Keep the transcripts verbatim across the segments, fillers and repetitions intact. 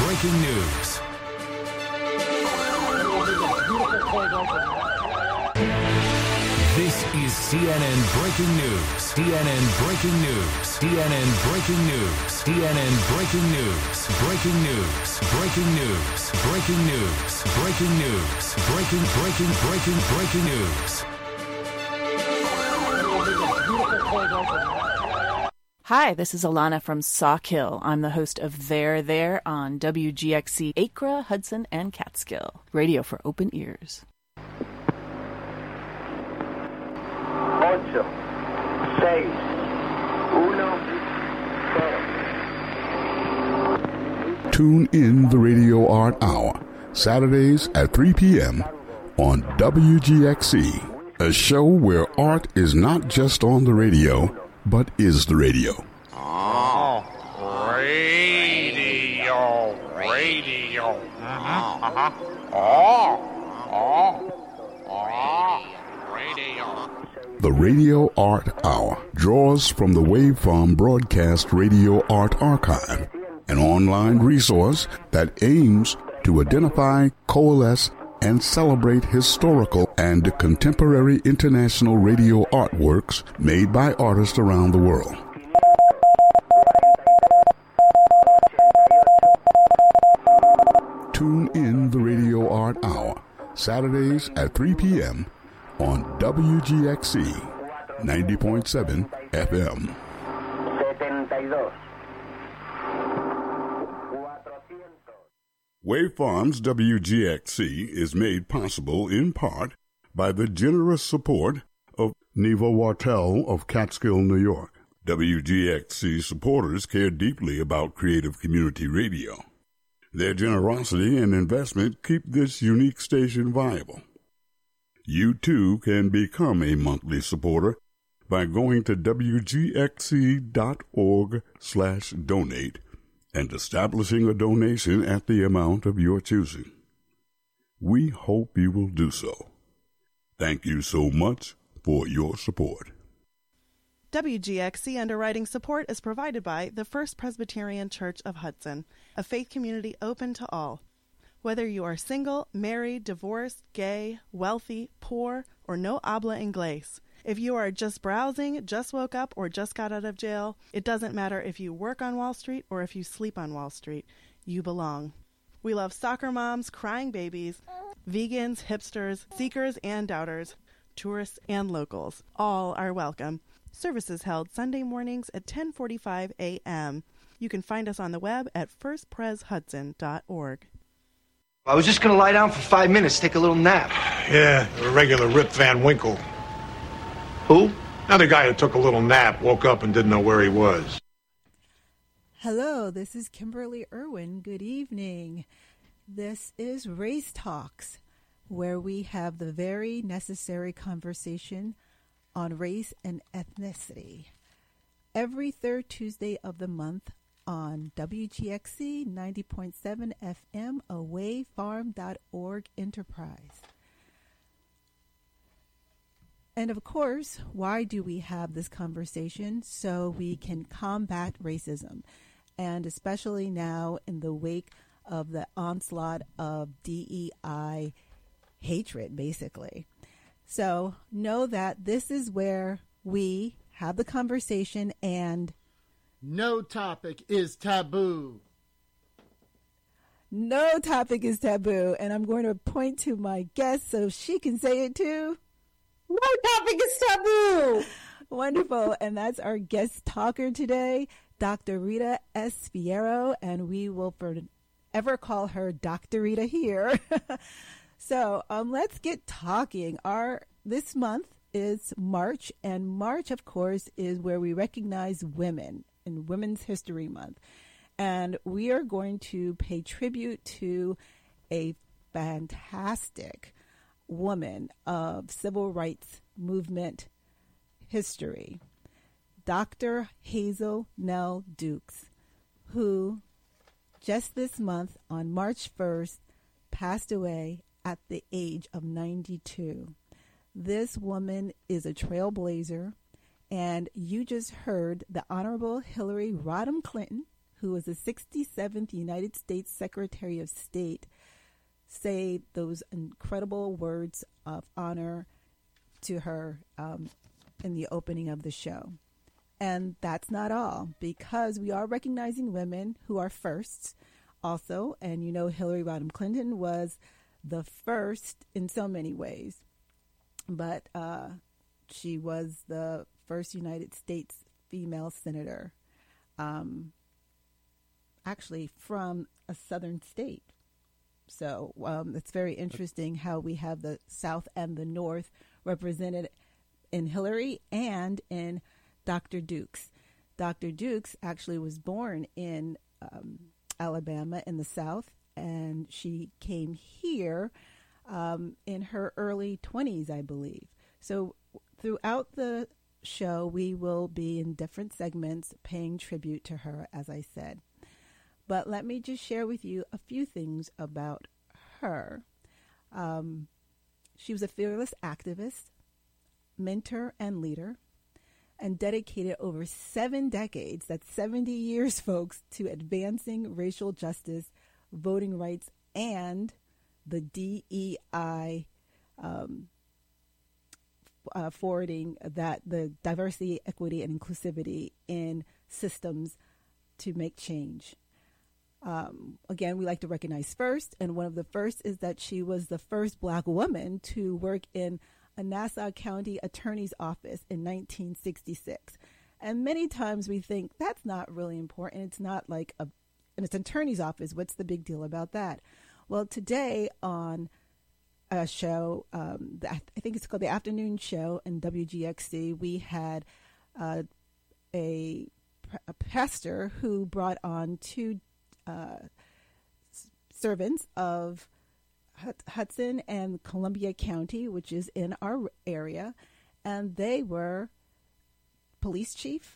breaking news. This is C N N Breaking News. C N N Breaking News. C N N Breaking News. C N N Breaking News. Breaking news. Breaking news. Breaking news. Breaking news. Breaking, breaking, breaking, breaking news. Hi, this is Alana from Sawkill. I'm the host of There There on W G X C Acra, Hudson, and Catskill. Radio for open ears. Ocho, seis, uno, cero. Tune in the Radio Art Hour, Saturdays at three p.m. on W G X C, a show where art is not just on the radio, but is the radio. Oh, radio, radio. Uh-huh, uh-huh. Oh, oh, oh, radio. The Radio Art Hour draws from the Waveform Broadcast Radio Art Archive, an online resource that aims to identify, coalesce, and celebrate historical and contemporary international radio artworks made by artists around the world. Tune in the Radio Art Hour, Saturdays at three p.m. on W G X C ninety point seven F M. Waveform's W G X C is made possible in part by the generous support of Neva Wartell of Catskill, New York. W G X C supporters care deeply about creative community radio. Their generosity and investment keep this unique station viable. You too can become a monthly supporter by going to W G X C dot org slash donate and establishing a donation at the amount of your choosing. We hope you will do so. Thank you so much for your support. W G X C underwriting support is provided by the First Presbyterian Church of Hudson, a faith community open to all. Whether you are single, married, divorced, gay, wealthy, poor, or no habla inglés, if you are just browsing, just woke up, or just got out of jail, it doesn't matter if you work on Wall Street or if you sleep on Wall Street. You belong. We love soccer moms, crying babies, vegans, hipsters, seekers and doubters, tourists and locals. All are welcome. Services held Sunday mornings at ten forty-five a.m. You can find us on the web at first pres hudson dot org. I was just going to lie down for five minutes, take a little nap. Yeah, a regular Rip Van Winkle. Who? Another guy who took a little nap, woke up and didn't know where he was. Hello, this is Kimberly Irwin. Good evening. This is Race Talks, where we have the very necessary conversation on race and ethnicity. Every third Tuesday of the month on W G X C ninety point seven F M, a waveform dot org enterprise. And of course, why do we have this conversation? So we can combat racism, and especially now in the wake of the onslaught of D E I hatred, basically. So know that this is where we have the conversation, and no topic is taboo. No topic is taboo. And I'm going to point to my guest so she can say it too. No topic is taboo. Wonderful. And that's our guest talker today, Doctor Rita S. Fierro, and we will forever call her Doctor Rita here. So um, let's get talking. Our this month is March, and March, of course, is where we recognize women in Women's History Month. And we are going to pay tribute to a fantastic woman of civil rights movement history, Doctor Hazel Nell Dukes, who just this month on March first passed away at the age of ninety-two. This woman is a trailblazer, and you just heard the Honorable Hillary Rodham Clinton, who was the sixty-seventh United States Secretary of State, say those incredible words of honor to her um, in the opening of the show. And that's not all, because we are recognizing women who are firsts also. And you know, Hillary Rodham Clinton was the first in so many ways. But uh, she was the first United States female senator, um, actually from a southern state. So um, it's very interesting how we have the South and the North represented in Hillary and in Doctor Dukes. Doctor Dukes actually was born in um, Alabama in the South, and she came here um, in her early twenties, I believe. So throughout the show, we will be in different segments paying tribute to her, as I said. But let me just share with you a few things about her. Um, she was a fearless activist, mentor, and leader, and dedicated over seven decades, that's seventy years, folks, to advancing racial justice, voting rights, and the D E I um, uh, forwarding that the diversity, equity, and inclusivity in systems to make change. Um, again, we like to recognize first, and one of the first is that she was the first Black woman to work in a Nassau County Attorney's Office in nineteen sixty-six. And many times we think that's not really important. It's not like a, and it's an attorney's office. What's the big deal about that? Well, today on a show, um, the, I think it's called the Afternoon Show in W G X C, we had uh, a, a pastor who brought on two uh, servants of Hudson and Columbia County, which is in our area, and they were police chief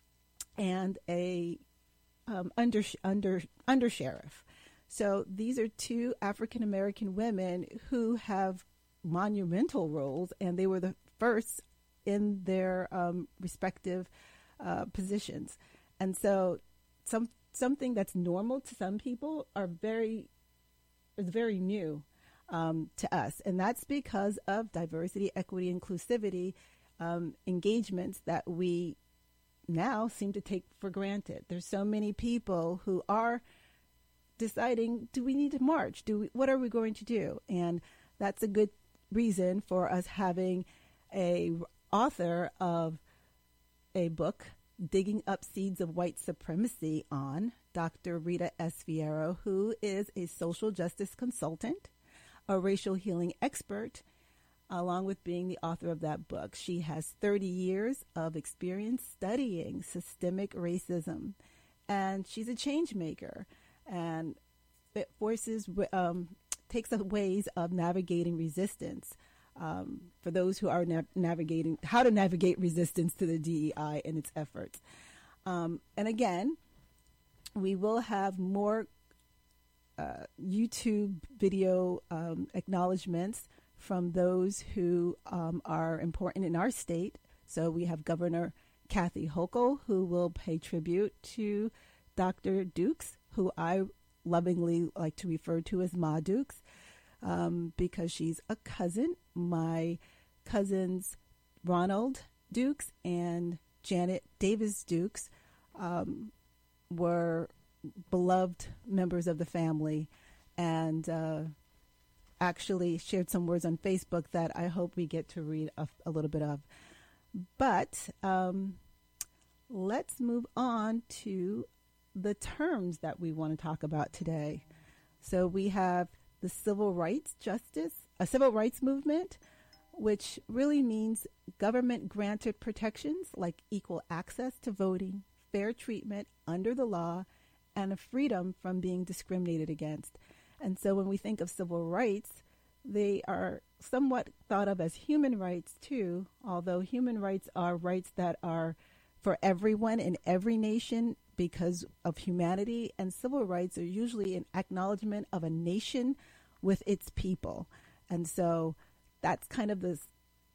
and a um, under under under sheriff. So these are two African American women who have monumental roles, and they were the first in their um, respective uh, positions. And so some something that's normal to some people are very is very new um, to us, and that's because of diversity, equity, inclusivity um, engagements that we now seem to take for granted. There's so many people who are deciding, do we need to march? Do we, what are we going to do? And that's a good reason for us having a author of a book, Digging Up Seeds of White Supremacy, on, Doctor Rita S. Fierro, who is a social justice consultant, a racial healing expert, along with being the author of that book. She has thirty years of experience studying systemic racism, and she's a change maker, and it forces, um, takes up ways of navigating resistance um, for those who are na- navigating, how to navigate resistance to the D E I and its efforts. Um, and again, we will have more uh, YouTube video um, acknowledgments from those who um, are important in our state. So we have Governor Kathy Hochul, who will pay tribute to Doctor Dukes, who I lovingly like to refer to as Ma Dukes, um, because she's a cousin. My cousins Ronald Dukes and Janet Davis Dukes um, were beloved members of the family, and uh, actually shared some words on Facebook that I hope we get to read a, a little bit of. But um, let's move on to the terms that we want to talk about today. So we have the civil rights justice, a civil rights movement, which really means government granted protections like equal access to voting, fair treatment under the law, and a freedom from being discriminated against. And so when we think of civil rights, they are somewhat thought of as human rights too, although human rights are rights that are for everyone in every nation because of humanity, and civil rights are usually an acknowledgement of a nation with its people. And so that's kind of this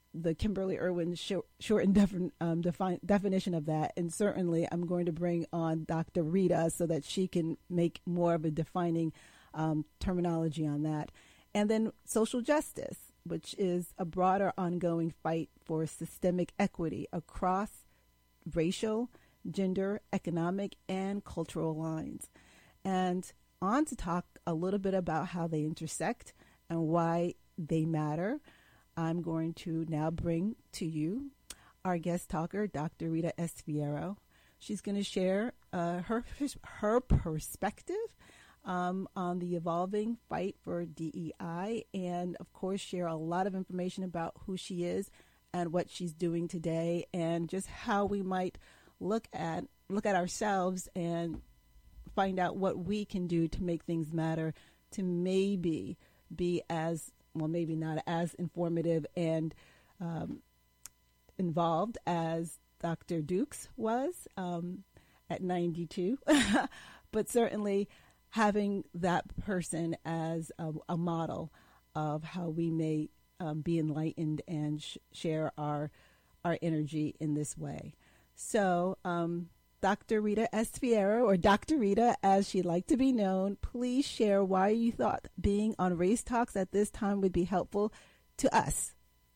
the Kimberly Irwin short, short and defin, um, define, definition of that. And certainly I'm going to bring on Doctor Rita so that she can make more of a defining um, terminology on that. And then social justice, which is a broader ongoing fight for systemic equity across racial, gender, economic, and cultural lines. And on to talk a little bit about how they intersect and why they matter, I'm going to now bring to you our guest talker, Doctor Rita S. Fierro. She's going to share uh, her her perspective um, on the evolving fight for D E I, and of course share a lot of information about who she is and what she's doing today, and just how we might look at look at ourselves and find out what we can do to make things matter, to maybe be as well, maybe not as informative and um, involved as Doctor Dukes was um, at ninety-two, but certainly having that person as a, a model of how we may um, be enlightened and sh- share our our energy in this way. So, um, Doctor Rita S. Fierro, or Doctor Rita, as she'd like to be known, please share why you thought being on Race Talks at this time would be helpful to us.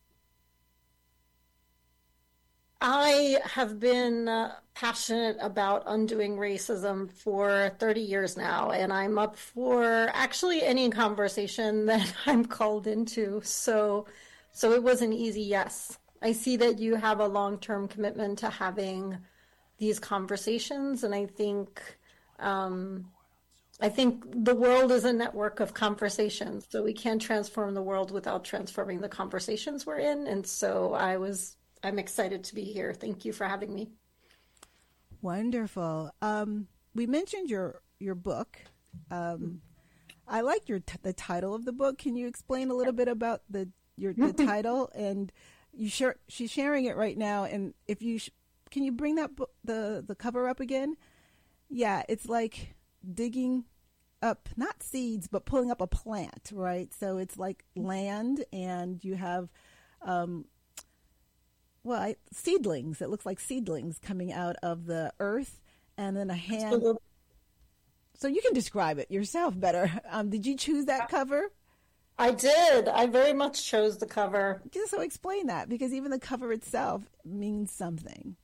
I have been uh, passionate about undoing racism for thirty years now, and I'm up for actually any conversation that I'm called into. So, so it was an easy yes. I see that you have a long-term commitment to having these conversations, and I think um, I think the world is a network of conversations, so we can't transform the world without transforming the conversations we're in. And so I was I'm excited to be here. Thank you for having me. Wonderful. Um, we mentioned your your book. Um, I like your t- the title of the book. Can you explain a little bit about the your the title? And you share she's sharing it right now, and if you sh- can you bring that book, the the cover up again? Yeah, it's like digging up not seeds but pulling up a plant, right? So it's like land, and you have um, well I, seedlings. It looks like seedlings coming out of the earth, and then a hand. Absolutely. So you can describe it yourself better. Um, did you choose that cover? I did. I very much chose the cover. So explain that, because even the cover itself means something.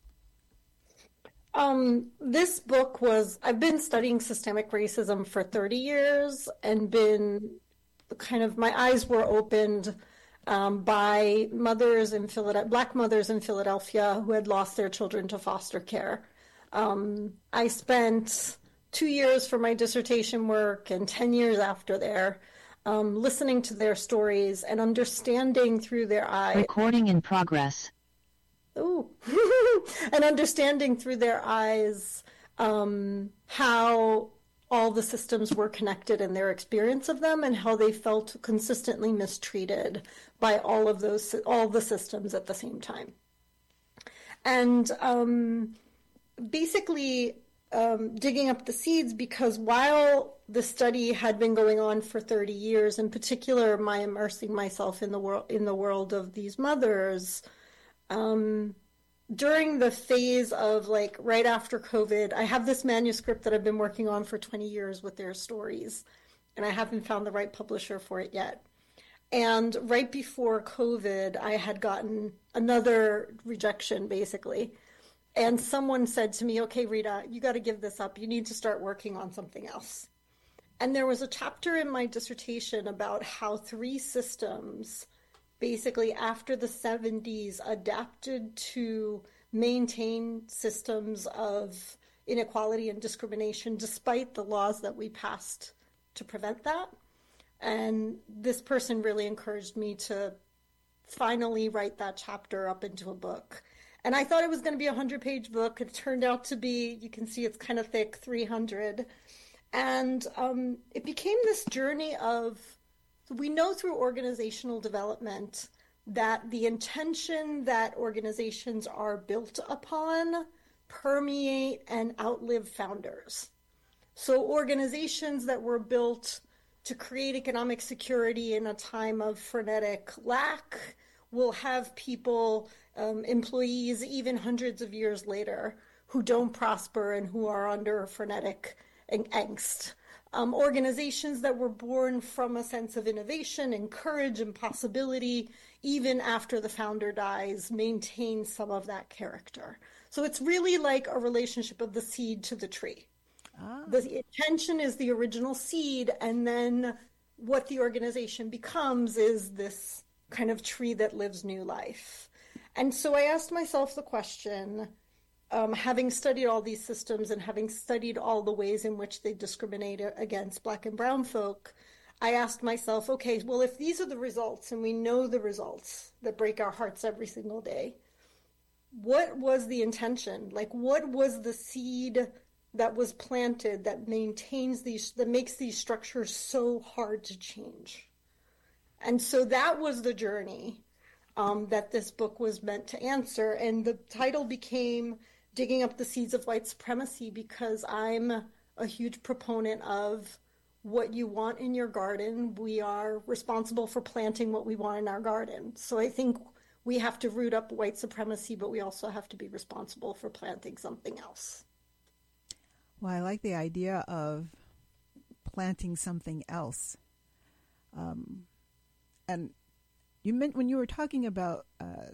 Um, this book was, I've been studying systemic racism for thirty years and been kind of, my eyes were opened um, by mothers in Philadelphia, Black mothers in Philadelphia who had lost their children to foster care. Um, I spent two years for my dissertation work and ten years after there, um, listening to their stories and understanding through their eyes. Recording in progress. Ooh. And understanding through their eyes um, how all the systems were connected in their experience of them, and how they felt consistently mistreated by all of those, all the systems at the same time. And um, basically um, digging up the seeds, because while the study had been going on for thirty years, in particular, my immersing myself in the world in the world of these mothers. Um, during the phase of like right after COVID, I have this manuscript that I've been working on for twenty years with their stories, and I haven't found the right publisher for it yet. And right before COVID, I had gotten another rejection, basically. And someone said to me, okay, Rita, you got to give this up. You need to start working on something else. And there was a chapter in my dissertation about how three systems basically after the seventies adapted to maintain systems of inequality and discrimination despite the laws that we passed to prevent that. And this person really encouraged me to finally write that chapter up into a book. And I thought it was going to be a hundred-page book. It turned out to be, you can see it's kind of thick, three hundred. And um, it became this journey of, we know through organizational development that the intention that organizations are built upon permeate and outlive founders. So organizations that were built to create economic security in a time of frenetic lack, will have people, um, employees, even hundreds of years later, who don't prosper and who are under frenetic angst. Um, organizations that were born from a sense of innovation and courage and possibility, even after the founder dies, maintain some of that character. So it's really like a relationship of the seed to the tree. Ah. The intention is the original seed, and then what the organization becomes is this kind of tree that lives new life. And so I asked myself the question, um, having studied all these systems and having studied all the ways in which they discriminate against Black and brown folk, I asked myself, okay, well, if these are the results, and we know the results that break our hearts every single day, what was the intention? Like, what was the seed that was planted that maintains these, that makes these structures so hard to change? And so that was the journey um, that this book was meant to answer. And the title became Digging Up the Seeds of White Supremacy, because I'm a huge proponent of what you want in your garden. We are responsible for planting what we want in our garden. So I think we have to root up white supremacy, but we also have to be responsible for planting something else. Well, I like the idea of planting something else. Um, and you meant when you were talking about uh,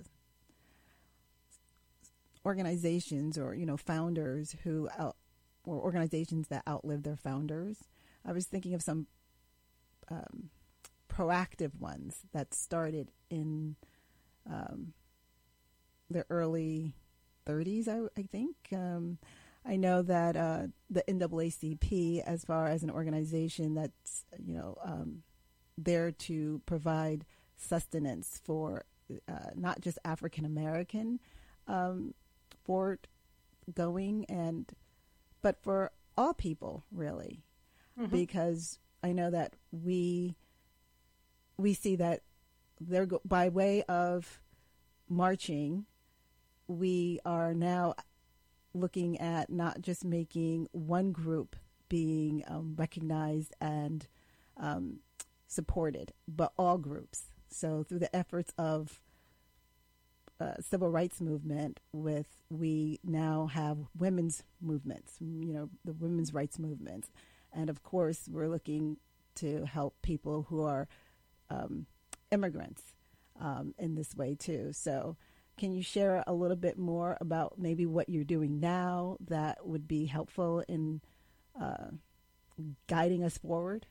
organizations or, you know, founders who out, or organizations that outlive their founders, I was thinking of some um, proactive ones that started in um, the early thirties, I, I think. Um, I know that uh, the N double A C P, as far as an organization that's, you know, um, there to provide sustenance for uh, not just African American um, forward going and, but for all people, really, mm-hmm. because I know that we we see that they're go- by way of marching, we are now looking at not just making one group being um, recognized and um, supported, but all groups. So through the efforts of uh, civil rights movement, with we now have women's movements, you know, the women's rights movements. And of course, we're looking to help people who are um, immigrants um, in this way too. So can you share a little bit more about maybe what you're doing now that would be helpful in uh, guiding us forward?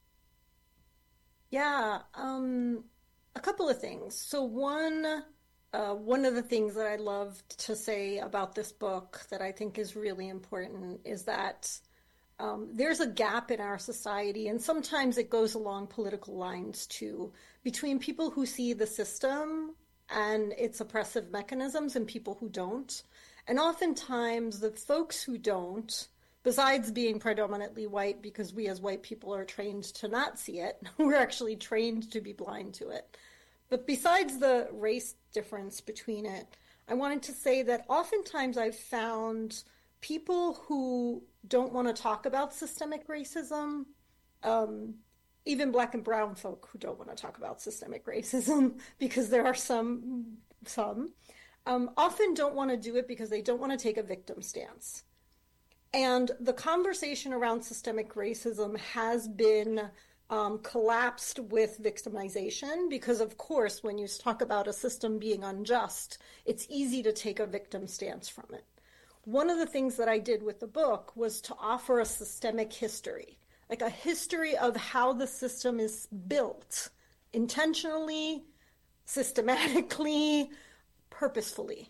Yeah, um, a couple of things. So one, uh, one of the things that I love to say about this book that I think is really important is that um, there's a gap in our society, and sometimes it goes along political lines too, between people who see the system and its oppressive mechanisms and people who don't. And oftentimes the folks who don't, besides being predominantly white, because we as white people are trained to not see it, we're actually trained to be blind to it. But besides the race difference between it, I wanted to say that oftentimes I've found people who don't want to talk about systemic racism, um, even Black and brown folk who don't want to talk about systemic racism, because there are some, some, um, often don't want to do it because they don't want to take a victim stance. And the conversation around systemic racism has been um, collapsed with victimization, because of course, when you talk about a system being unjust, it's easy to take a victim stance from it. One of the things that I did with the book was to offer a systemic history, like a history of how the system is built intentionally, systematically, purposefully.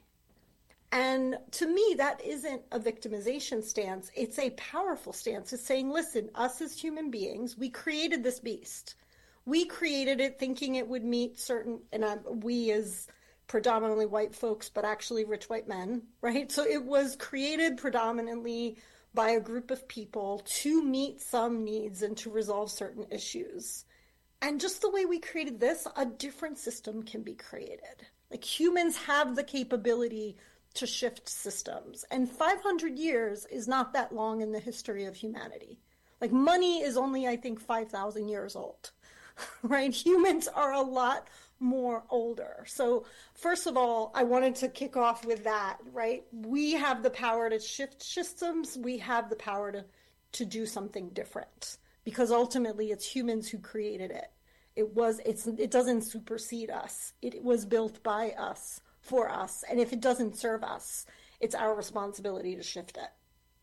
And to me, that isn't a victimization stance. It's a powerful stance. It's saying, listen, us as human beings, we created this beast. We created it thinking it would meet certain, and um, we as predominantly white folks, but actually rich white men, right? So it was created predominantly by a group of people to meet some needs and to resolve certain issues. And just the way we created this, a different system can be created. Like, humans have the capability to shift systems. And five hundred years is not that long in the history of humanity. Like, money is only, I think, five thousand years old. right? Humans are a lot more older. So first of all, I wanted to kick off with that, right? We have the power to shift systems. We have the power to, to do something different, because ultimately it's humans who created it. It was, it's, it doesn't supersede us. It was built by us, for us. And if it doesn't serve us, it's our responsibility to shift it.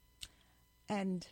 And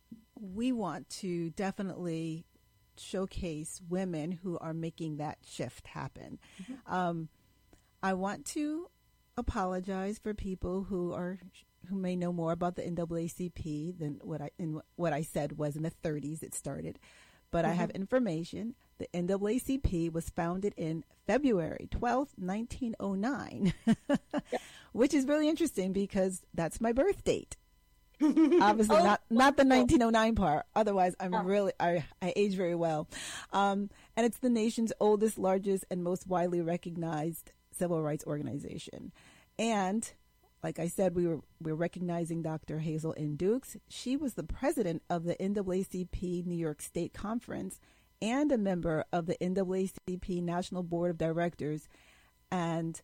we want to definitely showcase women who are making that shift happen. Mm-hmm. Um, I want to apologize for people who are who may know more about the N double A C P than what I in what I said was in the thirties it started. But mm-hmm. I have information. The N double A C P was founded in February twelfth, nineteen oh nine, yeah. which is really interesting because that's my birth date. Obviously, oh, not not the nineteen oh nine part. Otherwise, I'm oh. really I, I age very well. Um, and it's the nation's oldest, largest, and most widely recognized civil rights organization. And like I said, we were we're recognizing Doctor Hazel N. Dukes. She was the president of the N double A C P New York State Conference and a member of the N double A C P National Board of Directors, and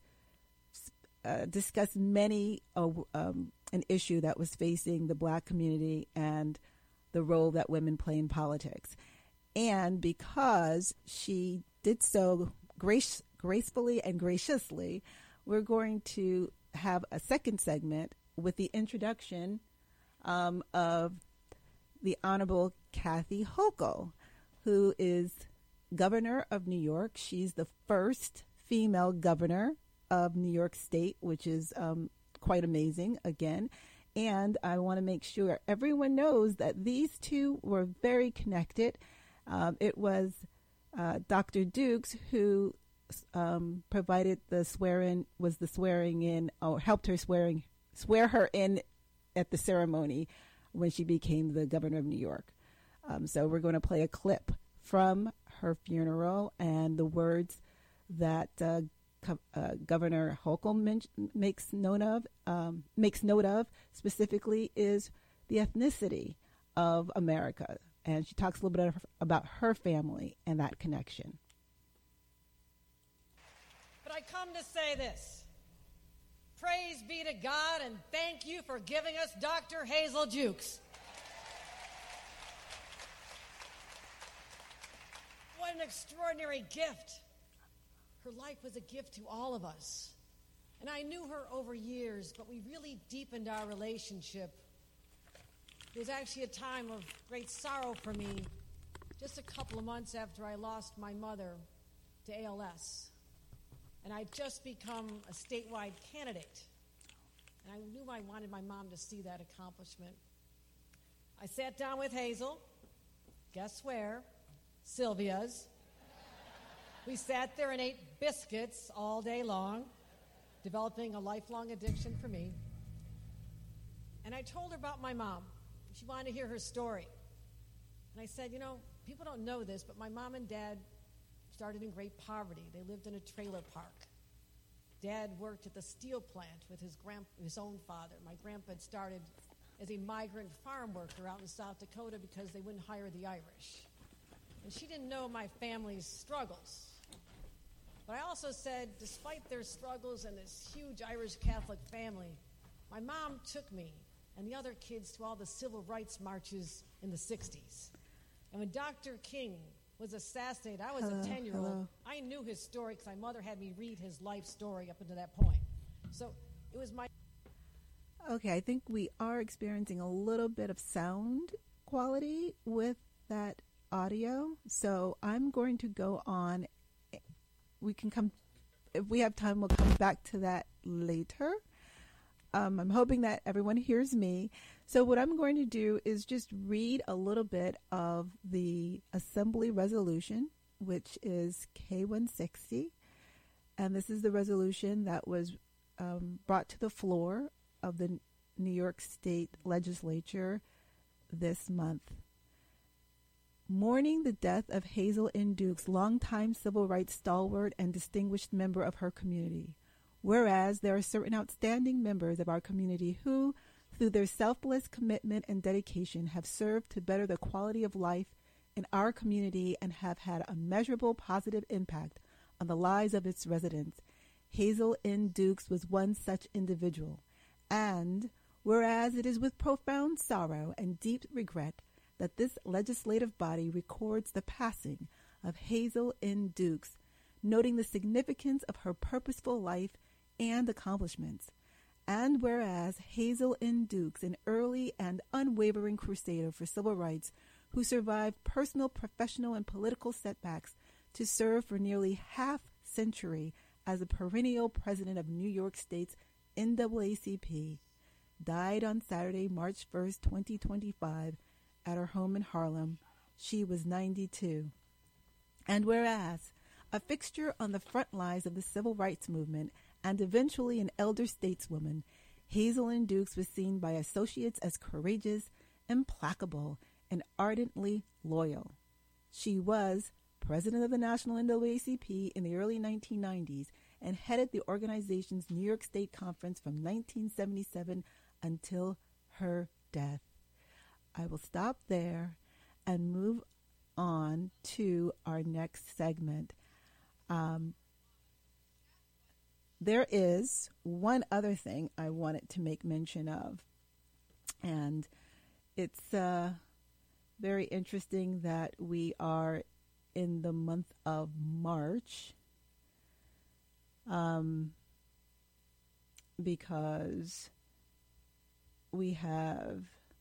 uh, discussed many uh, um, an issue that was facing the Black community and the role that women play in politics. And because she did so grace, gracefully and graciously, we're going to have a second segment with the introduction um, of the Honorable Kathy Hochul, who is governor of New York. She's the first female governor of New York State, which is um, quite amazing again. And I want to make sure everyone knows that these two were very connected. Um, it was uh, Doctor Dukes who um, provided the swearing, was the swearing in, or helped her swearing, swear her in at the ceremony when she became the governor of New York. Um, so we're going to play a clip from her funeral, and the words that uh, Uh, Governor Hochul men- makes note of, um, makes note of specifically is the ethnicity of America, and she talks a little bit of, about her family and that connection. But I come to say this: praise be to God, and thank you for giving us Doctor Hazel Dukes. What an extraordinary gift. Her life was a gift to all of us. And I knew her over years, but we really deepened our relationship. It was actually a time of great sorrow for me, just a couple of months after I lost my mother to A L S. And I'd just become a statewide candidate. And I knew I wanted my mom to see that accomplishment. I sat down with Hazel, guess where? Sylvia's. We sat there and ate biscuits all day long, developing a lifelong addiction for me. And I told her about my mom. She wanted to hear her story. And I said, you know, people don't know this, but my mom and dad started in great poverty. They lived in a trailer park. Dad worked at the steel plant with his grand, his own father. My grandpa had started as a migrant farm worker out in South Dakota because they wouldn't hire the Irish. And she didn't know my family's struggles. But I also said, despite their struggles and this huge Irish Catholic family, my mom took me and the other kids to all the civil rights marches in the sixties. And when Doctor King was assassinated, I was hello, a ten-year-old. Hello. I knew his story because my mother had me read his life story up until that point. So it was my... Okay, I think we are experiencing a little bit of sound quality with that audio. So I'm going to go on. We can come, if we have time, we'll come back to that later. Um, I'm hoping that everyone hears me. So what I'm going to do is just read a little bit of the Assembly resolution, which is K one sixty. And this is the resolution that was um, brought to the floor of the New York State Legislature this month. Mourning the death of Hazel N. Dukes, longtime civil rights stalwart and distinguished member of her community. Whereas there are certain outstanding members of our community who, through their selfless commitment and dedication, have served to better the quality of life in our community and have had a measurable positive impact on the lives of its residents. Hazel N. Dukes was one such individual. And whereas it is with profound sorrow and deep regret that this legislative body records the passing of Hazel N. Dukes, noting the significance of her purposeful life and accomplishments. And whereas Hazel N. Dukes, an early and unwavering crusader for civil rights who survived personal, professional, and political setbacks to serve for nearly half century as a perennial president of New York State's N double A C P, died on Saturday, March first, twenty twenty-five, at her home in Harlem. She was ninety-two. And whereas a fixture on the front lines of the civil rights movement and eventually an elder stateswoman, Hazel N. Dukes was seen by associates as courageous, implacable, and ardently loyal. She was president of the National N double A C P in the early nineteen nineties and headed the organization's New York State Conference from nineteen seventy-seven until her death. I will stop there and move on to our next segment. Um, there is one other thing I wanted to make mention of, and it's uh, very interesting that we are in the month of March, um, because we have,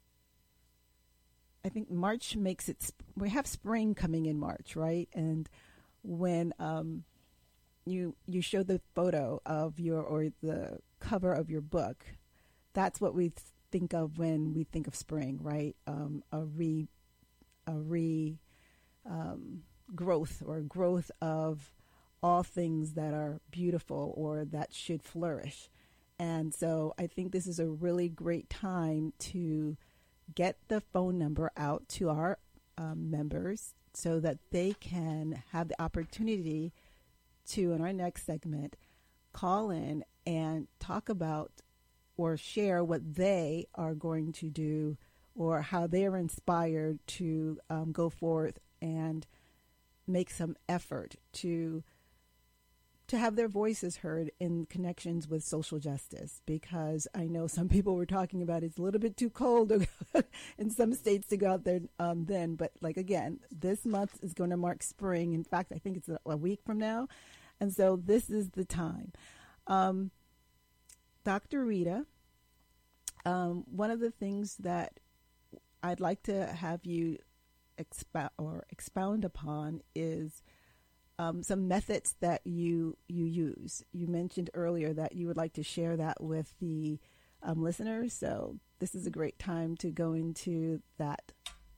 I think March makes it, sp- we have spring coming in March, right? And when um, you you show the photo of your, or the cover of your book, that's what we think of when we think of spring, right? Um, a re, a re, um, growth or growth of all things that are beautiful or that should flourish. And so I think this is a really great time to get the phone number out to our um, members so that they can have the opportunity to, in our next segment, call in and talk about or share what they are going to do or how they are inspired to um, go forth and make some effort to to have their voices heard in connections with social justice, because I know some people were talking about it's a little bit too cold in some states to go out there um, then. But like, again, this month is going to mark spring. In fact, I think it's a, a week from now. And so this is the time. Um, Doctor Rita, um, one of the things that I'd like to have you expound or expound upon is Um, some methods that you you use. You mentioned earlier that you would like to share that with the um, listeners, so this is a great time to go into that.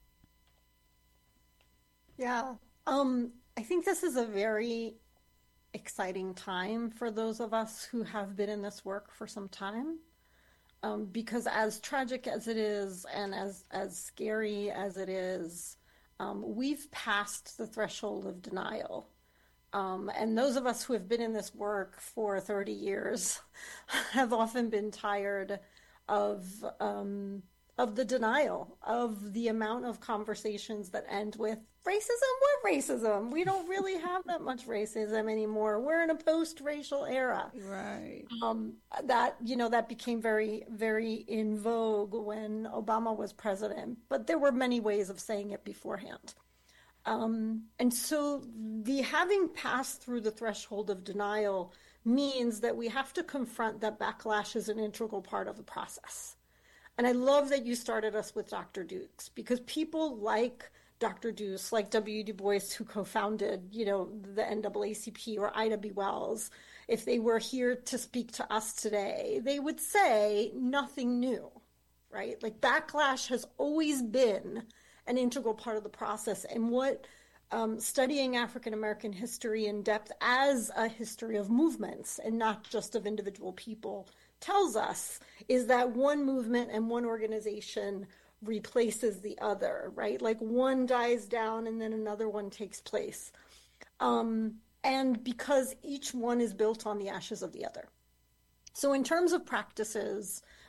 Yeah, um, I think this is a very exciting time for those of us who have been in this work for some time, um, because as tragic as it is and as, as scary as it is, um, we've passed the threshold of denial. Um, and those of us who have been in this work for thirty years have often been tired of um, of the denial, of the amount of conversations that end with racism. What racism? We don't really have that much racism anymore. We're in a post-racial era. Right. Um, that, you know, that became very, very in vogue when Obama was president. But there were many ways of saying it beforehand. Um, and so the having passed through the threshold of denial means that we have to confront that backlash as an integral part of the process. And I love that you started us with Doctor Dukes, because people like Doctor Dukes, like W. Du Bois, who co-founded, you know, the N double A C P, or Ida B. Wells, if they were here to speak to us today, they would say nothing new, right? Like, backlash has always been an integral part of the process. And what um, studying African American history in depth as a history of movements and not just of individual people tells us is that one movement and one organization replaces the other, right? Like, one dies down and then another one takes place. Um, and because each one is built on the ashes of the other. So in terms of practices,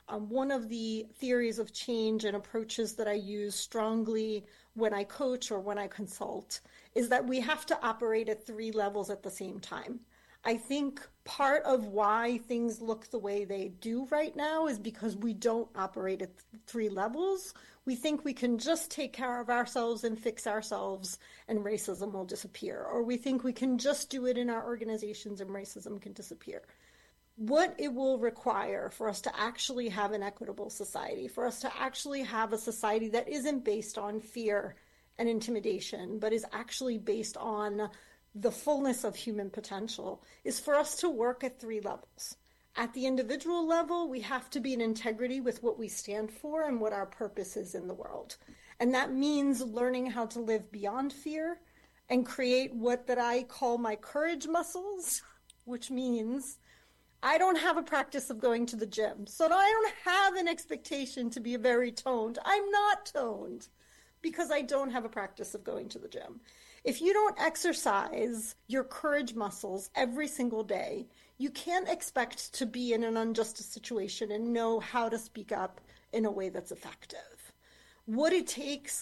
Um, one of the theories of change and approaches that I use strongly when I coach or when I consult is that we have to operate at three levels at the same time. I think part of why things look the way they do right now is because we don't operate at th- three levels. We think we can just take care of ourselves and fix ourselves and racism will disappear. Or we think we can just do it in our organizations and racism can disappear. What it will require for us to actually have an equitable society, for us to actually have a society that isn't based on fear and intimidation, but is actually based on the fullness of human potential, is for us to work at three levels. At the individual level, we have to be in integrity with what we stand for and what our purpose is in the world. And that means learning how to live beyond fear and create what that I call my courage muscles, which means I don't have a practice of going to the gym. So I don't have an expectation to be very toned. I'm not toned because I don't have a practice of going to the gym. If you don't exercise your courage muscles every single day, you can't expect to be in an unjust situation and know how to speak up in a way that's effective. What it takes,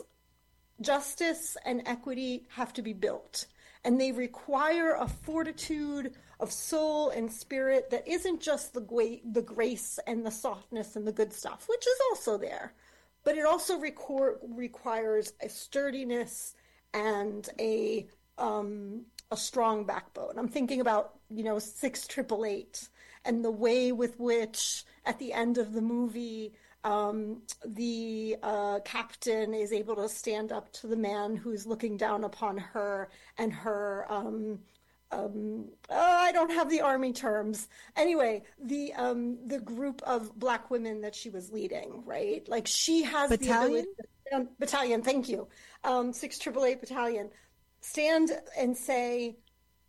justice and equity have to be built, and they require a fortitude of soul and spirit that isn't just the, gra- the grace and the softness and the good stuff, which is also there, but it also record- requires a sturdiness and a um, a strong backbone. I'm thinking about, you know, six triple eight and the way with which at the end of the movie, um, the uh, captain is able to stand up to the man who's looking down upon her and her, um, um, oh, I don't have the army terms. Anyway, the um, the group of Black women that she was leading, right? Like she has Battalion? the ability to stand, battalion, thank you. Um, six triple eight battalion, stand and say,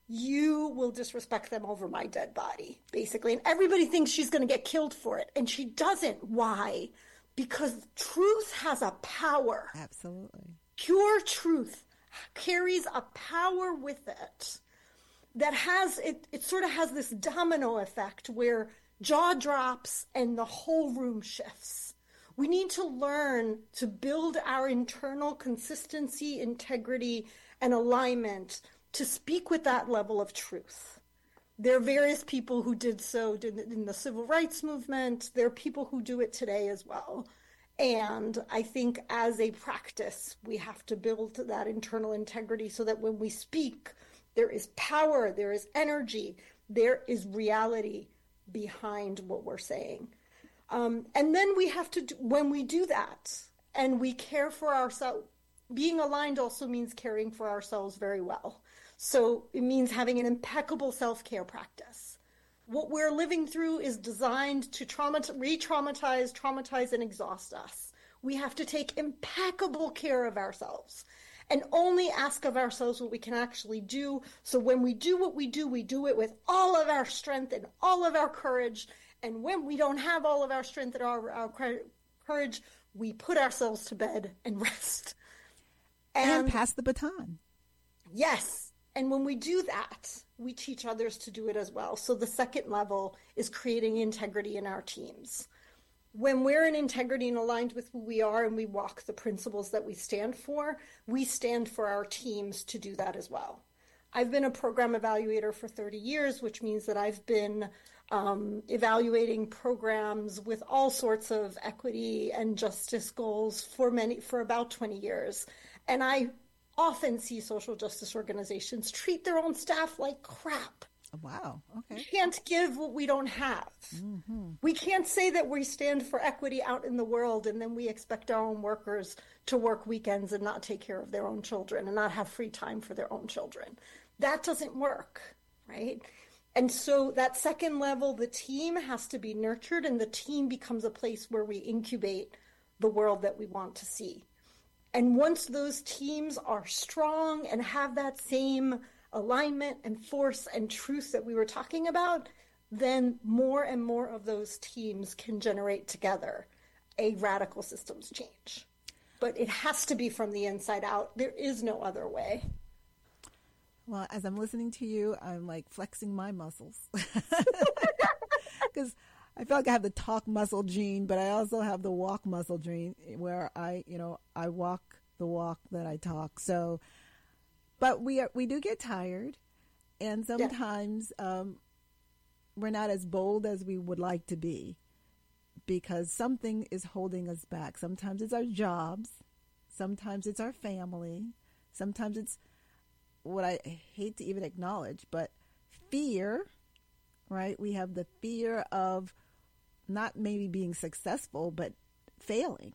you will disrespect them over my dead body, basically. And everybody thinks she's going to get killed for it. And she doesn't. Why? Because truth has a power. Absolutely. Pure truth carries a power with it that has, it, it sort of has this domino effect where jaw drops and the whole room shifts. We need to learn to build our internal consistency, integrity, and alignment to speak with that level of truth. There are various people who did so in the civil rights movement. There are people who do it today as well. And I think as a practice, we have to build that internal integrity so that when we speak, there is power, there is energy, there is reality behind what we're saying. Um, and then we have to, do, when we do that and we care for ourselves, being aligned also means caring for ourselves very well. So it means having an impeccable self-care practice. What we're living through is designed to trauma, re-traumatize, traumatize, and exhaust us. We have to take impeccable care of ourselves and only ask of ourselves what we can actually do. So when we do what we do, we do it with all of our strength and all of our courage. And when we don't have all of our strength and our, our courage, we put ourselves to bed and rest. And, and pass the baton. Yes. And when we do that, we teach others to do it as well. So the second level is creating integrity in our teams. When we're in integrity and aligned with who we are and we walk the principles that we stand for, we stand for our teams to do that as well. I've been a program evaluator for thirty years, which means that I've been um, evaluating programs with all sorts of equity and justice goals for many, for about twenty years. And I often see social justice organizations treat their own staff like crap. Wow. Okay. We can't give what we don't have. Mm-hmm. We can't say that we stand for equity out in the world and then we expect our own workers to work weekends and not take care of their own children and not have free time for their own children. That doesn't work, right? And so that second level, the team has to be nurtured, and the team becomes a place where we incubate the world that we want to see. And once those teams are strong and have that same alignment and force and truth that we were talking about, then more and more of those teams can generate together a radical systems change. But it has to be from the inside out. There is no other way. Well, as I'm listening to you, I'm like flexing my muscles. Because I feel like I have the talk muscle gene, but I also have the walk muscle gene where I, you know, I walk the walk that I talk. So, but we are, we do get tired, and sometimes yeah. um, we're not as bold as we would like to be because something is holding us back. Sometimes it's our jobs. Sometimes it's our family. Sometimes it's what I hate to even acknowledge, but fear, right? We have the fear of not maybe being successful, but failing.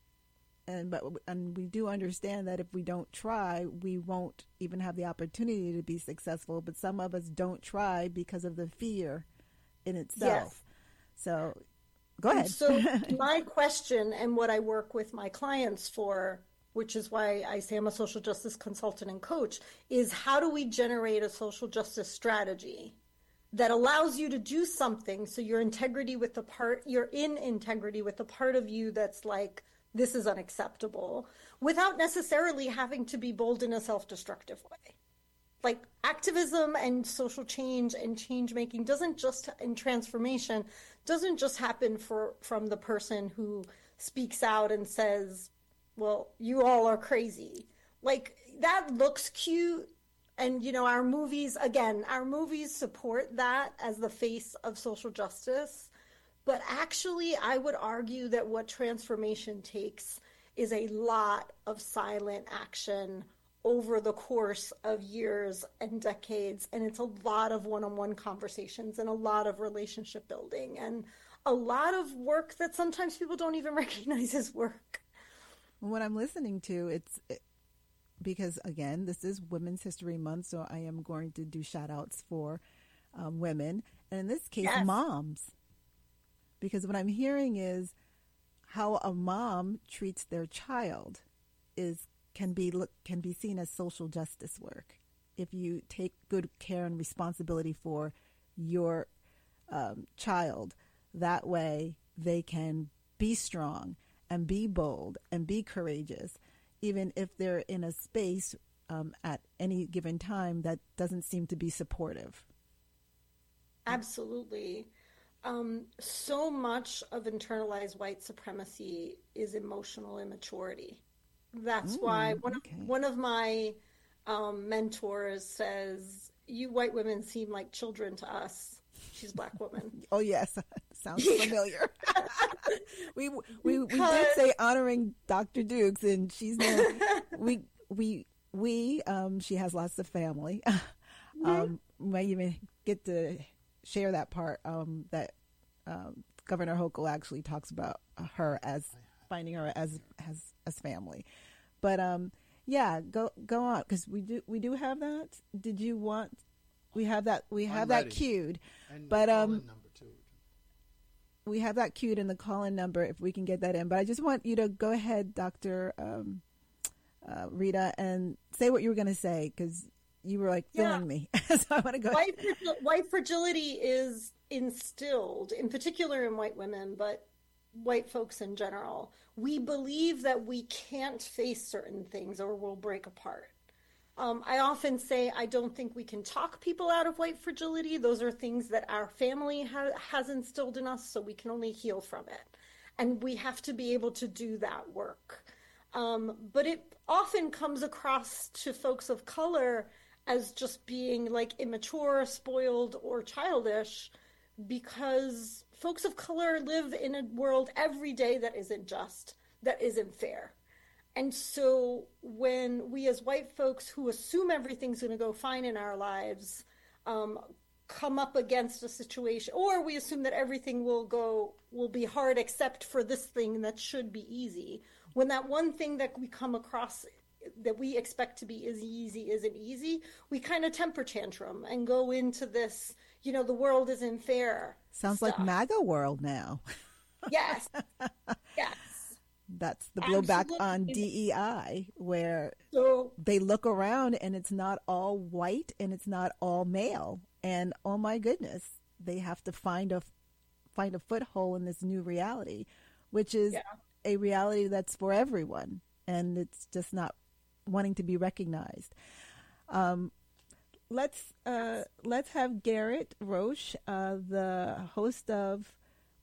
And but and we do understand that if we don't try, we won't even have the opportunity to be successful. But some of us don't try because of the fear in itself. Yes. So go ahead. So my question and what I work with my clients for, which is why I say I'm a social justice consultant and coach, is how do we generate a social justice strategy that allows you to do something so your integrity with the part, you're in integrity with the part of you that's like, this is unacceptable, without necessarily having to be bold in a self-destructive way. Like activism and social change and change making doesn't just, and transformation doesn't just happen for from the person who speaks out and says, well, you all are crazy. Like that looks cute. And, you know, our movies, again, our movies support that as the face of social justice. But actually, I would argue that what transformation takes is a lot of silent action over the course of years and decades. And it's a lot of one-on-one conversations and a lot of relationship building and a lot of work that sometimes people don't even recognize as work. What I'm listening to, it's... It- because, again, this is Women's History Month, so I am going to do shout-outs for um, women, and in this case, yes. moms. Because what I'm hearing is how a mom treats their child is can be look, can be seen as social justice work. If you take good care and responsibility for your um, child, that way they can be strong and be bold and be courageous, even if they're in a space um, at any given time that doesn't seem to be supportive. Absolutely. Um, so much of internalized white supremacy is emotional immaturity. That's mm, why one okay. of, one of my um, mentors says, you white women seem like children to us. She's a black woman. Oh, yes. Sounds familiar. we we we did say honoring Doctor Dukes, and she's there. we we we um she has lots of family. um, might even get to share that part um that um, Governor Hochul actually talks about her as finding her as as as family. But um yeah, go go on because we do we do have that. Did you want? We have that. We have I'm that ready. queued, and but um, number two. we have that queued in the call-in number if we can get that in. But I just want you to go ahead, Doctor Um, uh, Rita, and say what you were going to say because you were like filling yeah. me. So I want to go. White, fragil- white fragility is instilled, in particular in white women, but white folks in general. We believe that we can't face certain things or we'll break apart. Um, I often say I don't think we can talk people out of white fragility. Those are things that our family ha- has instilled in us, so we can only heal from it. And we have to be able to do that work. Um, but it often comes across to folks of color as just being like immature, spoiled, or childish because folks of color live in a world every day that isn't just, that isn't fair. And so when we as white folks who assume everything's going to go fine in our lives um, come up against a situation, or we assume that everything will go, will be hard except for this thing that should be easy, when that one thing that we come across that we expect to be as easy isn't easy, we kind of temper tantrum and go into this, you know, the world isn't fair. Sounds stuff. like MAGA world now. Yes. Yes. That's the blowback Absolutely. On D E I, where so, they look around and it's not all white and it's not all male. And oh my goodness, they have to find a find a foothold in this new reality, which is yeah. a reality that's for everyone, and it's just not wanting to be recognized. Um, let's uh, let's have Garrett Roche, uh, the host of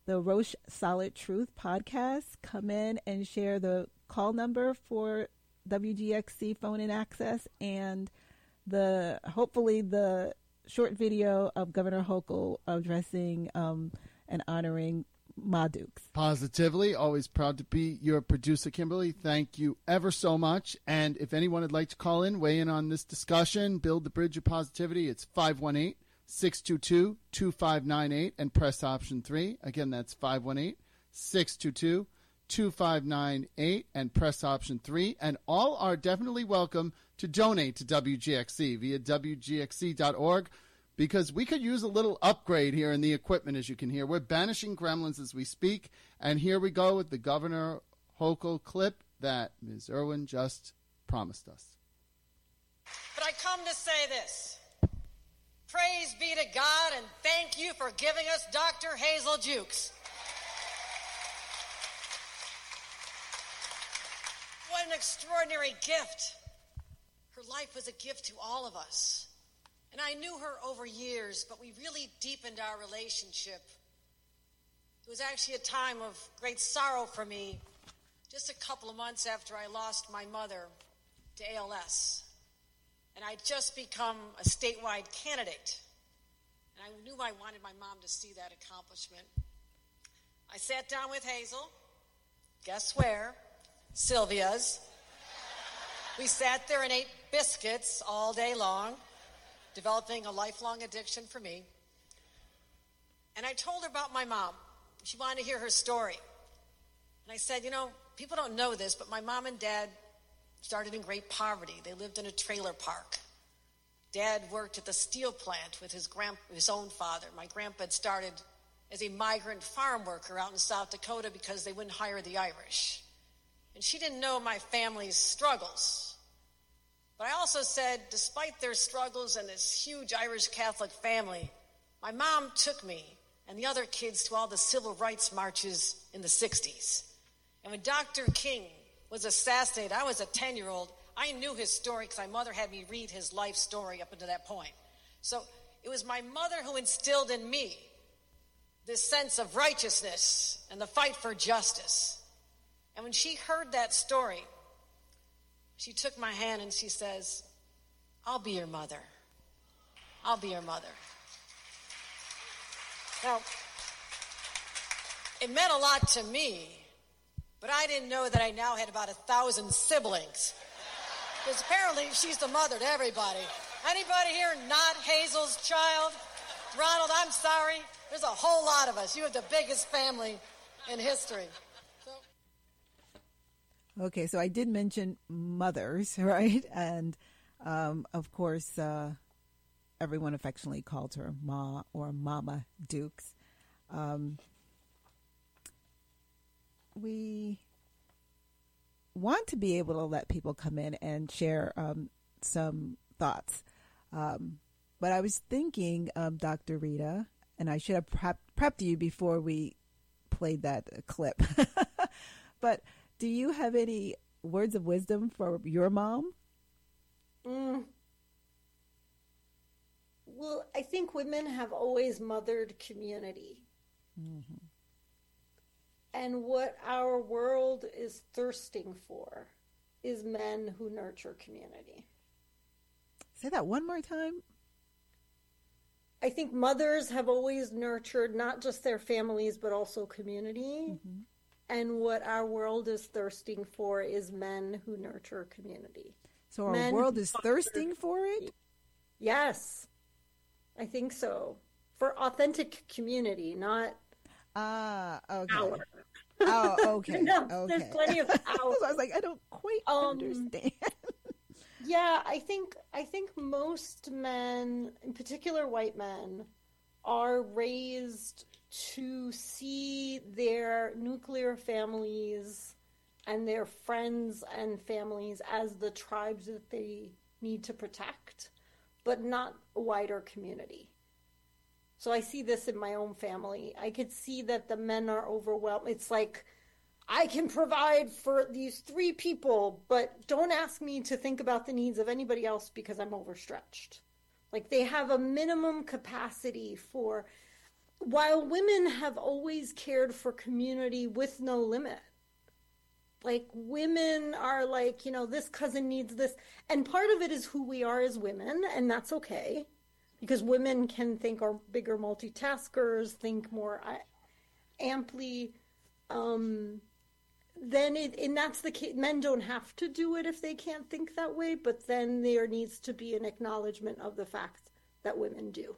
the Roche Solid Truth podcast, come in and share the call number for W G X C phone-in access and the hopefully the short video of Governor Hochul addressing um, and honoring Ma Dukes. Positively. Always proud to be your producer, Kimberly. Thank you ever so much. And if anyone would like to call in, weigh in on this discussion, build the bridge of positivity, it's five one eight, six two two, two five nine eight and press option three. Again, that's five one eight, six two two, two five nine eight and press option three. And all are definitely welcome to donate to W G X C via W G X C dot org. Because we could use a little upgrade here in the equipment, as you can hear. We're banishing gremlins as we speak. And here we go with the Governor Hochul clip that Miz Irwin just promised us. But I come to say this. Praise be to God, and thank you for giving us Doctor Hazel Jukes. What an extraordinary gift. Her life was a gift to all of us. And I knew her over years, but we really deepened our relationship. It was actually a time of great sorrow for me, just a couple of months after I lost my mother to A L S. And I'd just become a statewide candidate. And I knew I wanted my mom to see that accomplishment. I sat down with Hazel. Guess where? Sylvia's. We sat there and ate biscuits all day long, developing a lifelong addiction for me. And I told her about my mom. She wanted to hear her story. And I said, you know, people don't know this, but my mom and dad started in great poverty. They lived in a trailer park. Dad worked at the steel plant with his grand, his own father. My grandpa had started as a migrant farm worker out in South Dakota because they wouldn't hire the Irish. And she didn't know my family's struggles. But I also said, despite their struggles and this huge Irish Catholic family, my mom took me and the other kids to all the civil rights marches in the sixties. And when Doctor King was assassinated, I was a ten-year-old. I knew his story because my mother had me read his life story up until that point. So it was my mother who instilled in me this sense of righteousness and the fight for justice. And when she heard that story, she took my hand and she says, I'll be your mother. I'll be your mother. Now, it meant a lot to me, but I didn't know that I now had about a thousand siblings. Because apparently she's the mother to everybody. Anybody here not Hazel's child? Ronald, I'm sorry. There's a whole lot of us. You have the biggest family in history. Okay, so I did mention mothers, right? And, um, of course, uh, everyone affectionately called her Ma or Mama Dukes. Um, we want to be able to let people come in and share um, some thoughts. Um, but I was thinking, um, Doctor Rita, and I should have prep- prepped you before we played that clip, but do you have any words of wisdom for your mom? Mm. Well, I think women have always mothered community. Mm-hmm. And what our world is thirsting for is men who nurture community. Say that one more time. I think mothers have always nurtured not just their families, but also community. Mm-hmm. And what our world is thirsting for is men who nurture community. So our men world is thirsting for it? Yes, I think so. For authentic community, not ah, okay. power. Oh, okay. No, okay. There's plenty of power. So I was like, I don't quite um, understand. Yeah, I think I think most men, in particular white men, are raised to see their nuclear families and their friends and families as the tribes that they need to protect, but not a wider community. So I see this in my own family. I could see that the men are overwhelmed. It's like, I can provide for these three people, but don't ask me to think about the needs of anybody else because I'm overstretched. Like, they have a minimum capacity for while women have always cared for community with no limit, like women are like, you know, this cousin needs this. And part of it is who we are as women, and that's okay. Because women can think are bigger multitaskers, think more amply. Um, then it, and that's the case. Men don't have to do it if they can't think that way, but then there needs to be an acknowledgement of the fact that women do.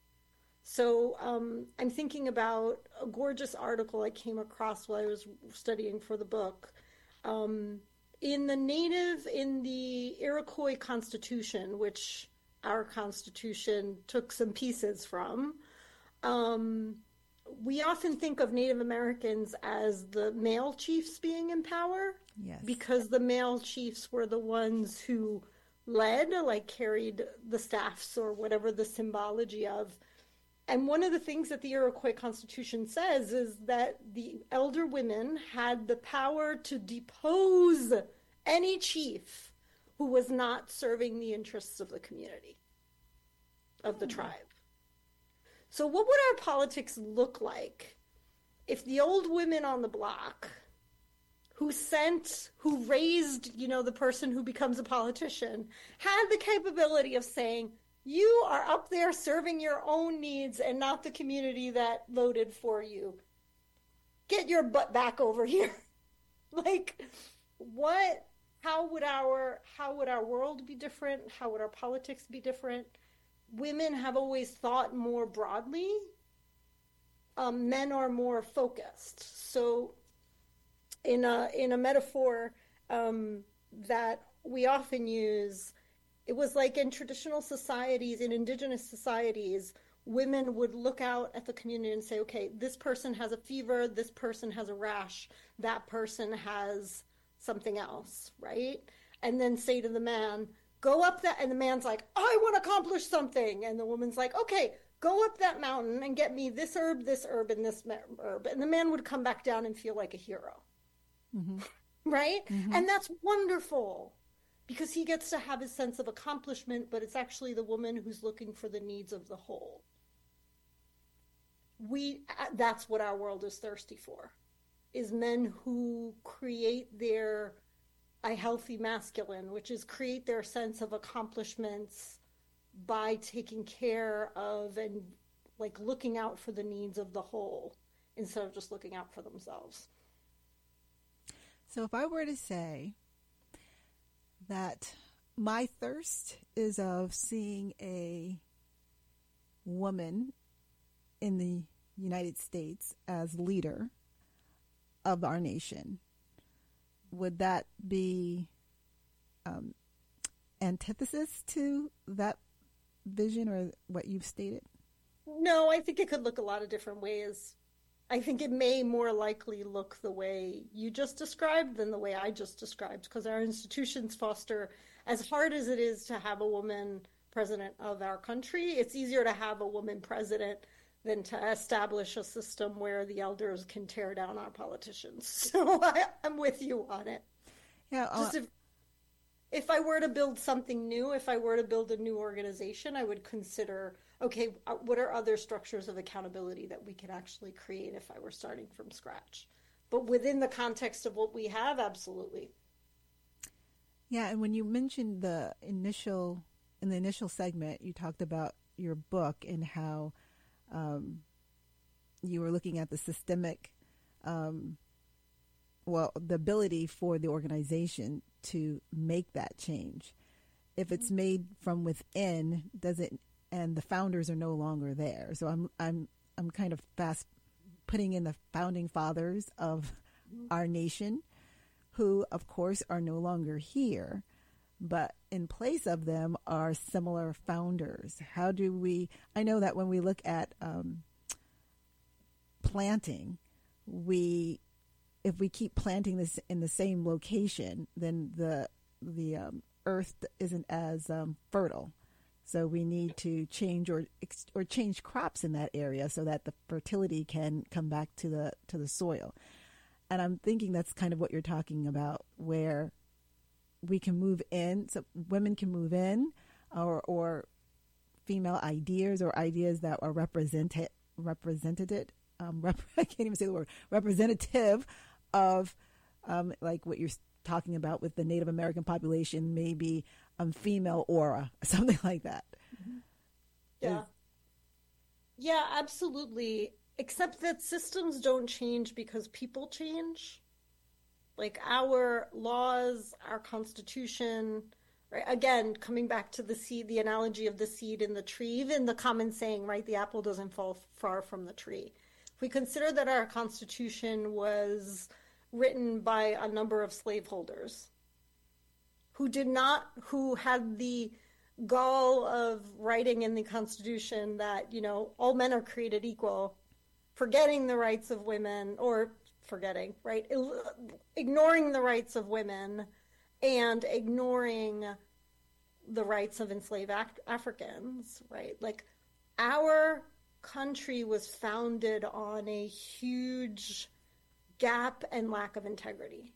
So um, I'm thinking about a gorgeous article I came across while I was studying for the book. Um, in the native, in the Iroquois Constitution, which our Constitution took some pieces from, um, we often think of Native Americans as the male chiefs being in power. Yes. Because the male chiefs were the ones who led, like carried the staffs or whatever the symbology of. And one of the things that the Iroquois Constitution says is that the elder women had the power to depose any chief who was not serving the interests of the community, of the tribe. So what would our politics look like if the old women on the block who sent, who raised, you know, the person who becomes a politician, had the capability of saying, you are up there serving your own needs and not the community that voted for you. Get your butt back over here. Like, what, how would our, how would our world be different? How would our politics be different? Women have always thought more broadly. Um, men are more focused. So in a, in a metaphor um, that we often use, it was like in traditional societies, in indigenous societies, women would look out at the community and say, okay, this person has a fever, this person has a rash, that person has something else, right? And then say to the man, go up that, and the man's like, I want to accomplish something. And the woman's like, okay, go up that mountain and get me this herb, this herb, and this herb. And the man would come back down and feel like a hero, mm-hmm. right? Mm-hmm. And that's wonderful. Because he gets to have his sense of accomplishment, but it's actually the woman who's looking for the needs of the whole. We, that's what our world is thirsty for, is men who create their, a healthy masculine, which is create their sense of accomplishments by taking care of and like looking out for the needs of the whole instead of just looking out for themselves. So if I were to say that my thirst is of seeing a woman in the United States as leader of our nation, would that be um, antithesis to that vision or what you've stated? No, I think it could look a lot of different ways. I think it may more likely look the way you just described than the way I just described, because our institutions foster, as hard as it is to have a woman president of our country, it's easier to have a woman president than to establish a system where the elders can tear down our politicians. So I, I'm with you on it. Yeah. Uh, just if, if I were to build something new, if I were to build a new organization, I would consider, okay, what are other structures of accountability that we could actually create if I were starting from scratch? But within the context of what we have, absolutely. Yeah, and when you mentioned the initial, in the initial segment, you talked about your book and how um, you were looking at the systemic, um, well, the ability for the organization to make that change. If it's made from within, does it, and the founders are no longer there. So I'm I'm I'm kind of fast putting in the founding fathers of our nation, who of course are no longer here, but in place of them are similar founders. How do we, I know that when we look at um, planting, we, if we keep planting this in the same location, then the, the um, earth isn't as um, fertile. So we need to change or or change crops in that area so that the fertility can come back to the to the soil. And I'm thinking that's kind of what you're talking about, where we can move in, so women can move in, or or female ideas or ideas that are represented represented, um, rep- I can't even say the word, representative of um, like what you're talking about with the Native American population, maybe um, female aura, something like that. Mm-hmm. Yeah. Is- yeah, absolutely. Except that systems don't change because people change. Like our laws, our constitution, right? Again, coming back to the seed, the analogy of the seed in the tree, even the common saying, right? The apple doesn't fall far from the tree. If we consider that our constitution was written by a number of slaveholders who did not, who had the gall of writing in the constitution that, you know, all men are created equal, forgetting the rights of women, or forgetting, right? Ignoring the rights of women and ignoring the rights of enslaved Af- Africans, right? Like our country was founded on a huge gap and lack of integrity.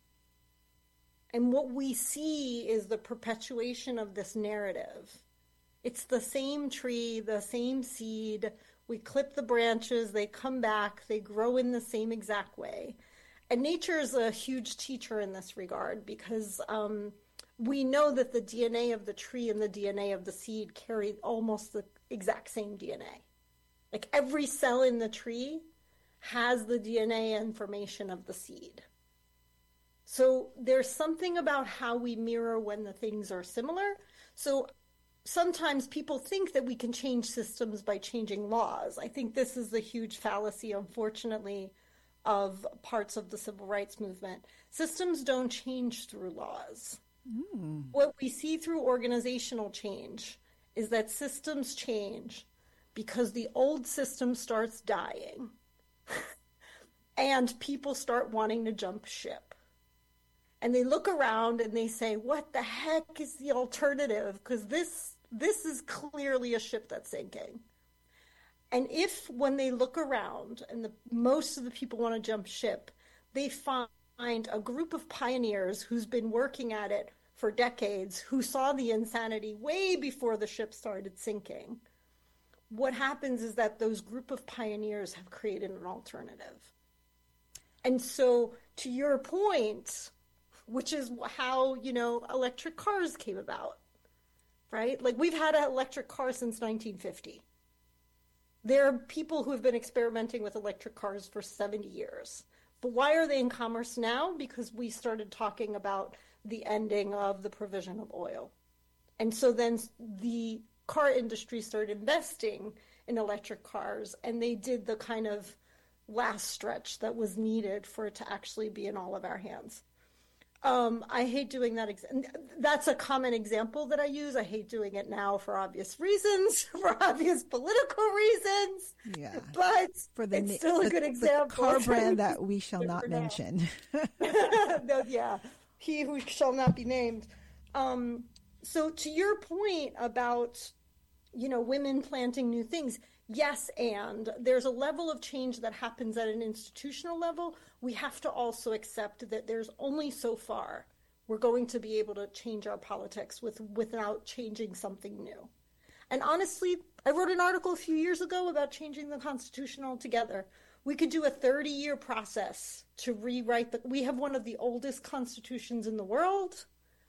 And what we see is the perpetuation of this narrative. It's the same tree, the same seed. We clip the branches, they come back, they grow in the same exact way. And nature is a huge teacher in this regard because um, we know that the D N A of the tree and the D N A of the seed carry almost the exact same D N A. Like every cell in the tree has the D N A information of the seed. So there's something about how we mirror when the things are similar. So sometimes people think that we can change systems by changing laws. I think this is the huge fallacy, unfortunately, of parts of the civil rights movement. Systems don't change through laws. Mm. What we see through organizational change is that systems change because the old system starts dying and people start wanting to jump ship. And they look around and they say, what the heck is the alternative? Because this this is clearly a ship that's sinking. And if when they look around and the, most of the people want to jump ship, they find a group of pioneers who's been working at it for decades, who saw the insanity way before the ship started sinking, what happens is that those group of pioneers have created an alternative. And so to your point, which is how, you know, electric cars came about, right? Like we've had an electric car since nineteen fifty. There are people who have been experimenting with electric cars for seventy years. But why are they in commerce now? Because we started talking about the ending of the provision of oil. And so then the car industry started investing in electric cars, and they did the kind of last stretch that was needed for it to actually be in all of our hands. Um, I hate doing that. Ex- That's a common example that I use. I hate doing it now for obvious reasons, for obvious political reasons. Yeah. But for the, it's still the, a good example. The car brand that we shall not mention. no, yeah. He who shall not be named. Um, so to your point about, you know, women planting new things, yes, and there's a level of change that happens at an institutional level. We have to also accept that there's only so far we're going to be able to change our politics with without changing something new. And honestly, I wrote an article a few years ago about changing the Constitution altogether. We could do a thirty-year process to rewrite the... We have one of the oldest constitutions in the world,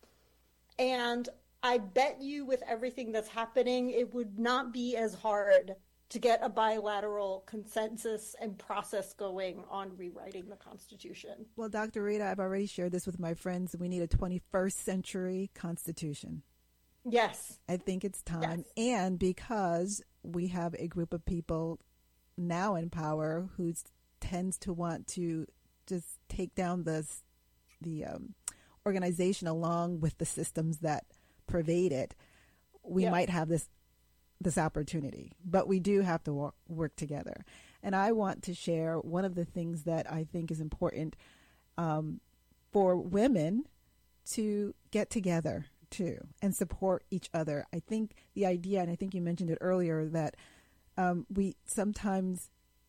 and I bet you with everything that's happening, it would not be as hard to get a bilateral consensus and process going on rewriting the Constitution. Well, Doctor Rita, I've already shared this with my friends. We need a twenty-first century Constitution. Yes. I think it's time. Yes. And because we have a group of people now in power who tends to want to just take down the, the um, organization along with the systems that pervade it, we yeah. might have this this opportunity, but we do have to work, work together. And I want to share one of the things that I think is important um, for women to get together too and support each other. I think the idea, and I think you mentioned it earlier, that um, we sometimes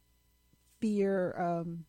fear um,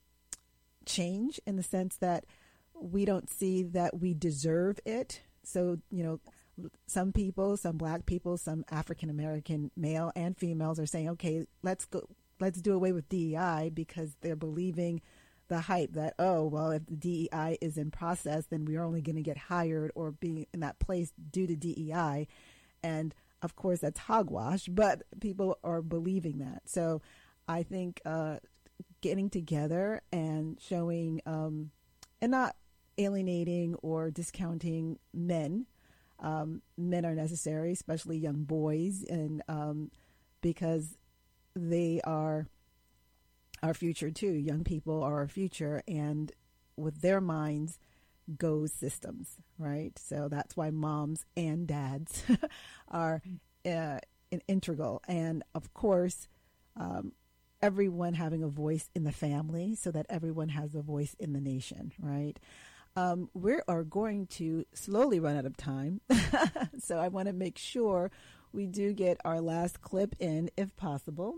change in the sense that we don't see that we deserve it. So, you know, some people, some Black people, some African American male and females are saying, okay, let's go, let's do away with D E I because they're believing the hype that, oh, well, if the D E I is in process, then we're only going to get hired or be in that place due to D E I. And of course, that's hogwash, but people are believing that. So I think uh, getting together and showing um, and not alienating or discounting men. Um, men are necessary, especially young boys, and um, because they are our future too. Young people are our future, and with their minds goes systems, right? So that's why moms and dads are uh, an integral, and of course, um, everyone having a voice in the family, so that everyone has a voice in the nation, right? Um, we are going to slowly run out of time, so I want to make sure we do get our last clip in, if possible.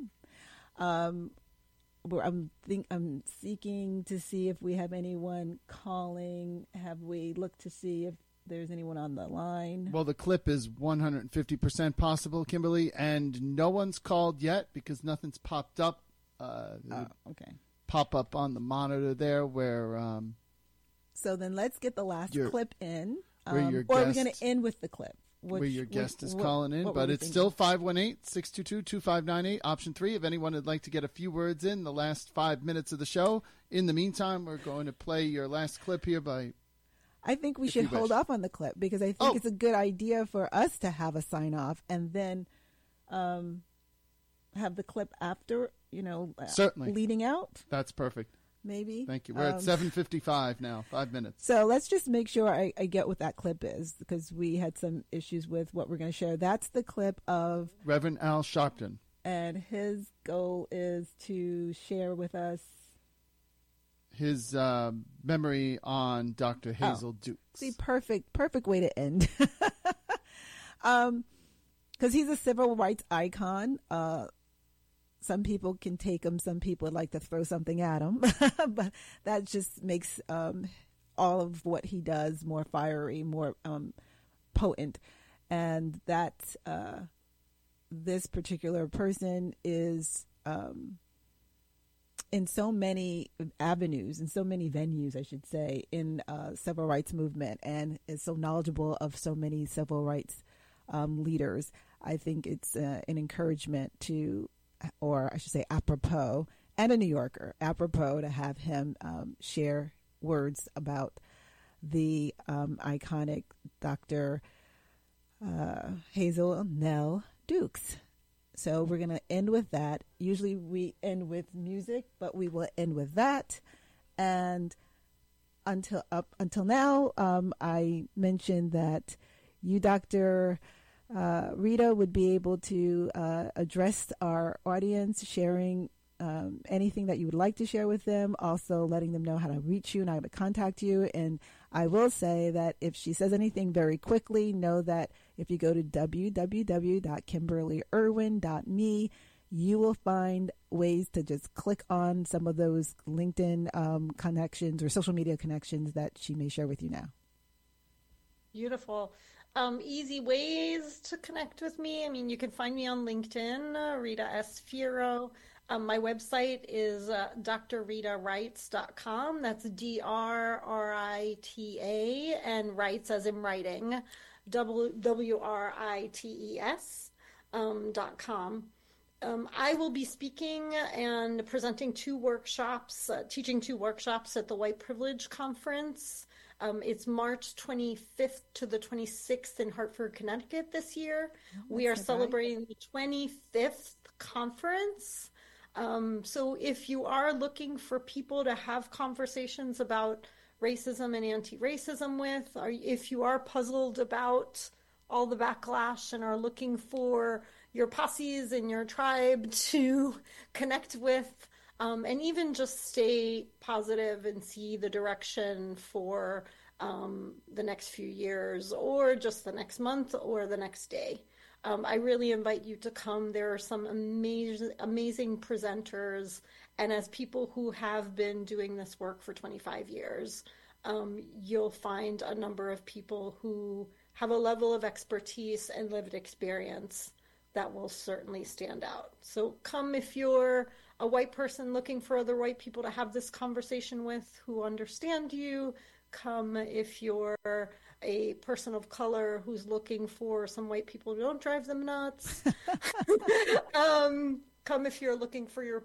Um, I'm think I'm seeking to see if we have anyone calling. Have we looked to see if there's anyone on the line? Well, the clip is one hundred fifty percent possible, Kimberly, and no one's called yet because nothing's popped up. Uh, oh, okay. Pop up on the monitor there where. Um, So then let's get the last your, clip in. Um, your or guest, are we going to end with the clip? Which, where your guest which, is what, calling in, but it's thinking? Still five one eight, six two two, two five nine eight, option three. If anyone would like to get a few words in the last five minutes of the show. In the meantime, we're going to play your last clip here by... I think we should hold off on the clip because I think oh. it's a good idea for us to have a sign off and then um, have the clip after, you know, Certainly. leading out. That's perfect. Maybe. Thank you. We're um, at seven fifty-five now, five minutes. So let's just make sure I, I get what that clip is because we had some issues with what we're going to share. That's the clip of Reverend Al Sharpton. And his goal is to share with us his uh, memory on Doctor Hazel oh, Dukes. See, perfect, perfect way to end. um, because he's a civil rights icon. Uh, Some people can take him. Some people would like to throw something at him. But that just makes um, all of what he does more fiery, more um, potent. And that uh, this particular person is um, in so many avenues, in so many venues, I should say, in uh, civil rights movement and is so knowledgeable of so many civil rights um, leaders. I think it's uh, an encouragement to or I should say apropos, and a New Yorker, apropos to have him um, share words about the um, iconic Doctor Uh, Hazel Nell Dukes. So we're going to end with that. Usually we end with music, but we will end with that. And until up until now, um, I mentioned that you, Doctor Uh, Rita, would be able to uh, address our audience, sharing um, anything that you would like to share with them, also letting them know how to reach you and how to contact you. And I will say that if she says anything very quickly, know that if you go to w w w dot kimberly irwin dot me, you will find ways to just click on some of those LinkedIn um, connections or social media connections that she may share with you now. Beautiful. Um, easy ways to connect with me. I mean, you can find me on LinkedIn, uh, Rita S. Fierro. Um, my website is uh, d r rita writes dot com. That's D R R I T A, and writes as in writing, W R I T E S um, dot com. Um, I will be speaking and presenting two workshops, uh, teaching two workshops at the White Privilege Conference. Um, it's March twenty-fifth to the twenty-sixth in Hartford, Connecticut this year. Oh, we are celebrating right. the twenty-fifth conference. Um, so if you are looking for people to have conversations about racism and anti-racism with, or if you are puzzled about all the backlash and are looking for your posses and your tribe to connect with, Um, and even just stay positive and see the direction for um, the next few years or just the next month or the next day. Um, I really invite you to come. There are some amazing, amazing presenters. And as people who have been doing this work for twenty-five years, um, you'll find a number of people who have a level of expertise and lived experience that will certainly stand out. So come if you're a white person looking for other white people to have this conversation with who understand you. Come if you're a person of color who's looking for some white people who don't drive them nuts. um, come if you're looking for your